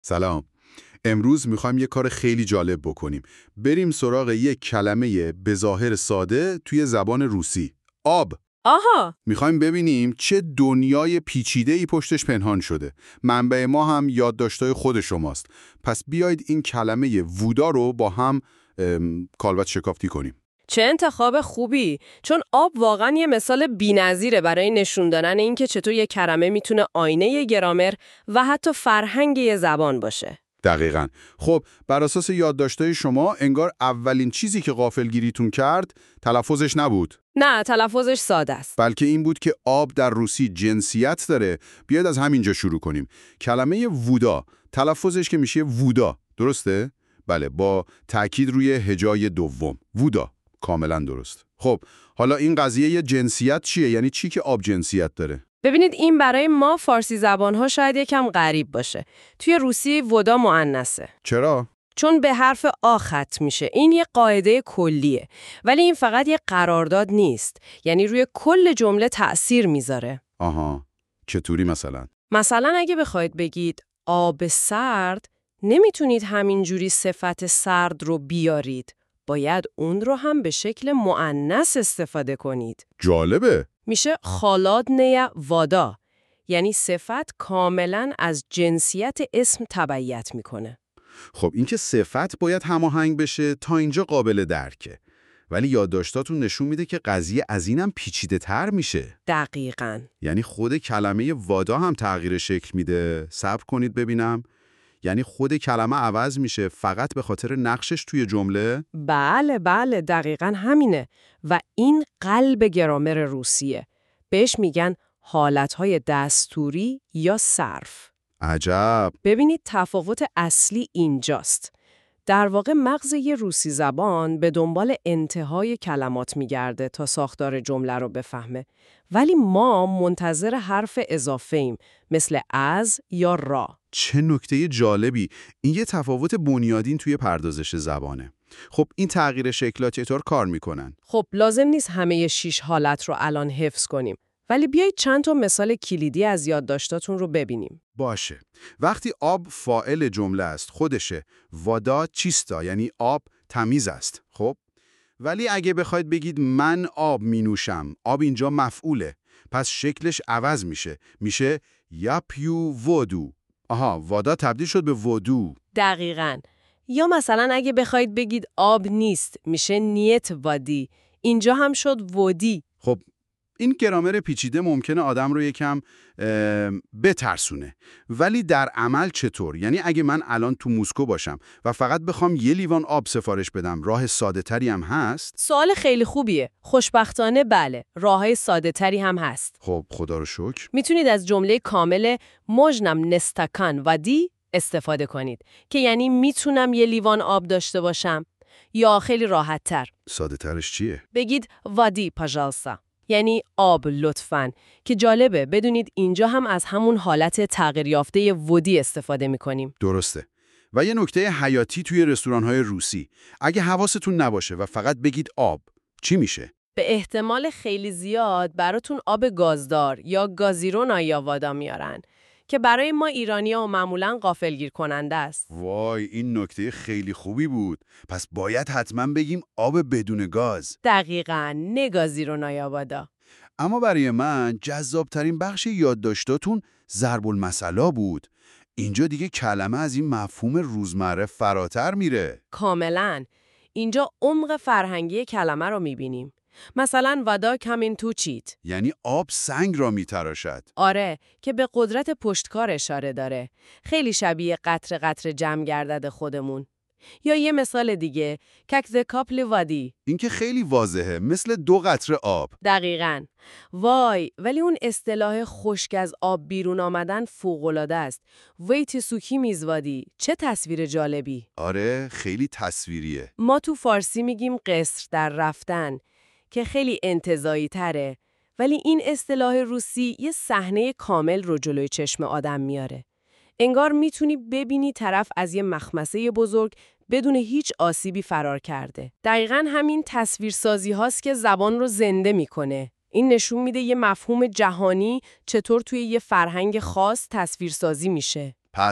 سلام. امروز میخوایم یه کار خیلی جالب بکنیم. بریم سراغ یک کلمه به ظاهر ساده توی زبان روسی. آب. آها، میخوایم ببینیم چه دنیای پیچیده‌ای پشتش پنهان شده. منبع ما هم یادداشت‌های خود شماست. پس بیایید این کلمه وودا رو با هم کالبد شکافتی کنیم. چه انتخاب خوبی، چون آب واقعا یه مثال بی‌نظیره برای نشون دادن اینکه چطور یه کلمه میتونه آینه گرامر و حتی فرهنگ یه زبان باشه. دقیقاً. خب بر اساس یادداشت‌های شما انگار اولین چیزی که غافلگیریتون کرد تلفظش نبود. نه، تلفظش ساده است. بلکه این بود که آب در روسی جنسیت داره. بیاید از همینجا شروع کنیم. کلمه وودا تلفظش که میشه وودا، درسته؟ بله، با تأکید روی هجای دوم. وودا، کاملا درست. خب حالا این قضیه یه جنسیت چیه؟ یعنی چی که آب جنسیت داره؟ ببینید این برای ما فارسی زبان‌ها شاید یکم غریب باشه. توی روسی ودا مؤنثه. چرا؟ چون به حرف آ ختم میشه. این یه قاعده کلیه. ولی این فقط یه قرارداد نیست. یعنی روی کل جمله تأثیر میذاره. آها، چطوری مثلا؟ مثلا اگه بخواید بگید آب سرد، نمیتونید همینجوری صفت سرد رو بیارید. باید اون رو هم به شکل مؤنث استفاده کنید. جالبه. میشه خالادنیا وادا. یعنی صفت کاملا از جنسیت اسم تبعیت میکنه. خب این که صفت باید هماهنگ بشه تا اینجا قابل درکه. ولی یادداشتاتون نشون میده که قضیه از اینم پیچیده تر میشه. دقیقاً. یعنی خود کلمه وادا هم تغییر شکل میده. صبر کنید ببینم. یعنی خود کلمه عوض میشه فقط به خاطر نقشش توی جمله؟ بله دقیقاً همینه. و این قلب گرامر روسیه. بهش میگن حالتهای دستوری یا صرف. عجب. ببینید تفاوت اصلی اینجاست. در واقع مغز یه روسی زبان به دنبال انتهای کلمات میگرده تا ساختار جمله رو بفهمه. ولی ما منتظر حرف اضافه ایم، مثل از یا را. چه نکته جالبی. این یه تفاوت بنیادین توی پردازش زبانه. خب این تغییر شکلات چطور کار میکنن؟ خب لازم نیست همه 6 حالت رو الان حفظ کنیم. ولی بیایید چند تا مثال کلیدی از یادداشتاتون رو ببینیم. باشه. وقتی آب فاعل جمله است خودشه، وادا چیستا، یعنی آب تمیز است. خب ولی اگه بخواید بگید من آب می نوشم، آب اینجا مفعوله، پس شکلش عوض میشه یا پیو ودو. آها، وادا تبدیل شد به ودو. دقیقاً. یا مثلا اگه بخواید بگید آب نیست، میشه نیت وادی. اینجا هم شد ودی. خب این گرامر پیچیده ممکنه آدم رو یکم بترسونه. ولی در عمل چطور؟ یعنی اگه من الان تو مسکو باشم و فقط بخوام یه لیوان آب سفارش بدم، راه ساده تری هم هست؟ سوال خیلی خوبیه. خوشبختانه بله، راههای ساده تری هم هست. خب خدا رو شکر. میتونید از جمله کامل مژنم نستکان وادی استفاده کنید که یعنی میتونم یه لیوان آب داشته باشم. یا خیلی راحت تر ساده ترش چیه؟ بگید وادی پاژالسا، یعنی آب لطفاً، که جالبه بدونید اینجا هم از همون حالت تغییر یافته ودی استفاده میکنیم. درسته. و یه نکته حیاتی توی رستوران‌های روسی، اگه حواستون نباشه و فقط بگید آب، چی میشه؟ به احتمال خیلی زیاد براتون آب گازدار یا گازیرون یا وادا میارن که برای ما ایرانی‌ها معمولاً غافلگیر کننده است. وای، این نکته خیلی خوبی بود. پس باید حتما بگیم آب بدون گاز. دقیقاً، نه گازیرون یا وادا. اما برای من جذابترین بخش یادداشتاتون ضرب المثلا بود. اینجا دیگه کلمه از این مفهوم روزمره فراتر میره. کاملاً. اینجا عمق فرهنگی کلمه رو میبینیم. مثلا وادا کامین تو چیت، یعنی آب سنگ را میتراشد. آره، که به قدرت پشتکار اشاره داره. خیلی شبیه قطره قطره جمع گردد خودمون. یا یه مثال دیگه، کک کاپل وادی. این که خیلی واضحه، مثل 2 قطره آب. دقیقاً. وای، ولی اون اصطلاح خشک از آب بیرون آمدن فوق‌العاده است. ویت سوکی میزوادی. چه تصویر جالبی. آره، خیلی تصویریه. ما تو فارسی میگیم قصر در رفتن که خیلی انتزاعی تره، ولی این اصطلاح روسی یه صحنه کامل رو جلوی چشم آدم میاره. انگار میتونی ببینی طرف از یه مخمسه بزرگ بدون هیچ آسیبی فرار کرده. دقیقاً همین تصویرسازی هاست که زبان رو زنده میکنه. این نشون میده یه مفهوم جهانی چطور توی یه فرهنگ خاص تصویرسازی میشه. پس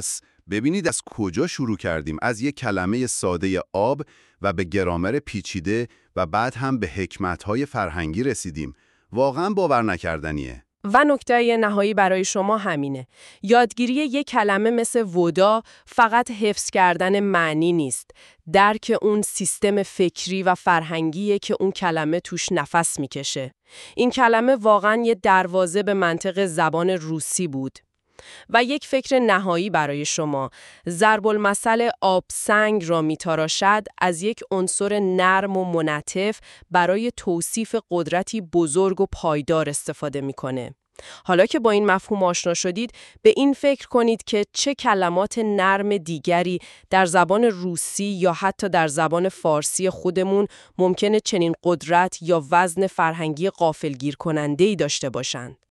ببینید از کجا شروع کردیم، از یک کلمه ساده آب و به گرامر پیچیده و بعد هم به حکمت‌های فرهنگی رسیدیم. واقعا باور نکردنیه. و نکته نهایی برای شما همینه. یادگیری یک کلمه مثل ودا فقط حفظ کردن معنی نیست. درک اون سیستم فکری و فرهنگیه که اون کلمه توش نفس میکشه. این کلمه واقعا یه دروازه به منطق زبان روسی بود. و یک فکر نهایی برای شما، ضرب المثل آب سنگ را میتراشد از یک عنصر نرم و منعطف برای توصیف قدرتی بزرگ و پایدار استفاده میکنه. حالا که با این مفهوم آشنا شدید، به این فکر کنید که چه کلمات نرم دیگری در زبان روسی یا حتی در زبان فارسی خودمون ممکنه چنین قدرت یا وزن فرهنگی غافلگیر کننده‌ای داشته باشند.